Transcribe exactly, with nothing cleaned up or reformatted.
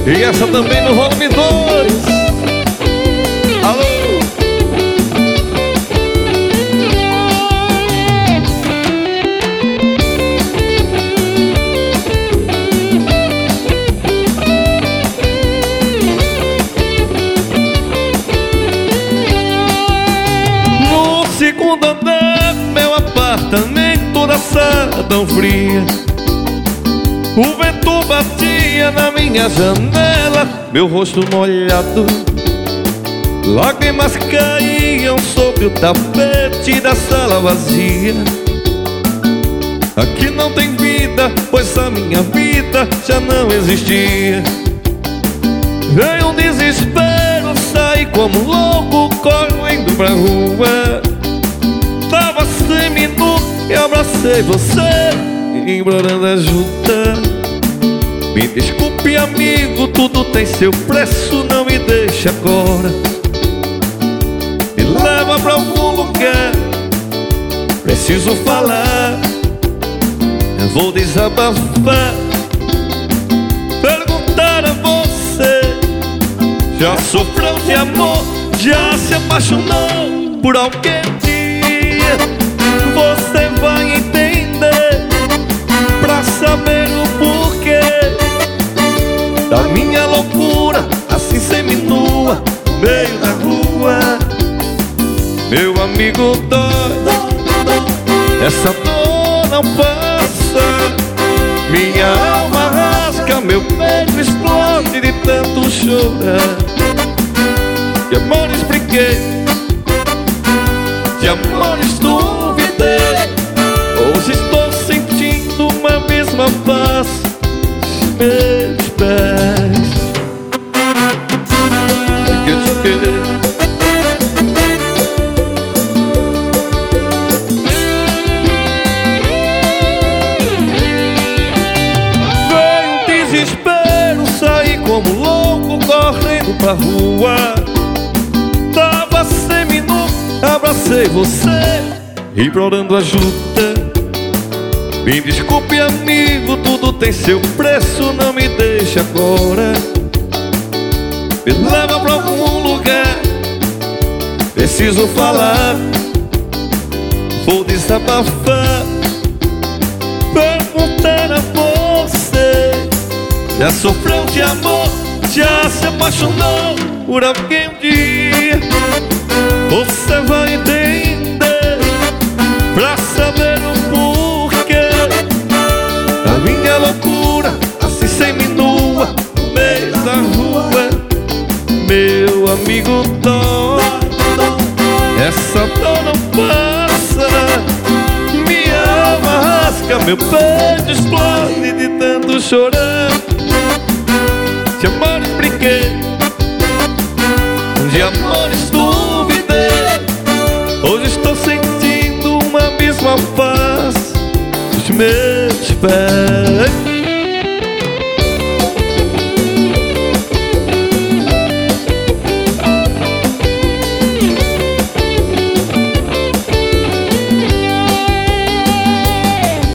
E essa também no volume dois. Alô? No segundo andar, meu apartamento da sala tão fria, o vento batia na minha janela, meu rosto molhado, lágrimas caíam sobre o tapete da sala vazia. Aqui não tem vida, pois a minha vida já não existia. Veio um desespero, saí como louco, correndo pra rua. Tava semi-nu e abracei você, implorando ajuda. Me desculpe, amigo, tudo tem seu preço, não me deixe agora. Me leva pra algum lugar, preciso falar. Eu vou desabafar, perguntar a você: já sofreu de amor? Já se apaixonou por alguém? Dia você vai entender, pra saber o porquê da minha loucura, assim seminua, no meio da rua. Meu amigo dói, essa dor não passa. Minha alma rasga, meu peito explode de tanto chorar. De amores brinquei, de amores duvidei. Hoje estou sentindo uma mesma paz meus pés. Veio um desespero, saí como louco, correndo pra rua. Tava semi-nu, abracei você, implorando ajuda. Me desculpe, amigo, tudo tem seu preço, não me deixe agora. Me leva pra algum lugar, preciso falar. Vou desabafar, perguntar a você: já sofreu de amor? Já se apaixonou por alguém um dia? Você vai entender, pra saber o porquê da minha loucura, assim seminua, no meio da rua. Meu amigo dói, essa dor não passa. Minha alma rasga, meu peito explode de tanto chorar. De amores brinquei, de amores duvidei. Hoje estou sentindo uma mesma paz nos meus pés.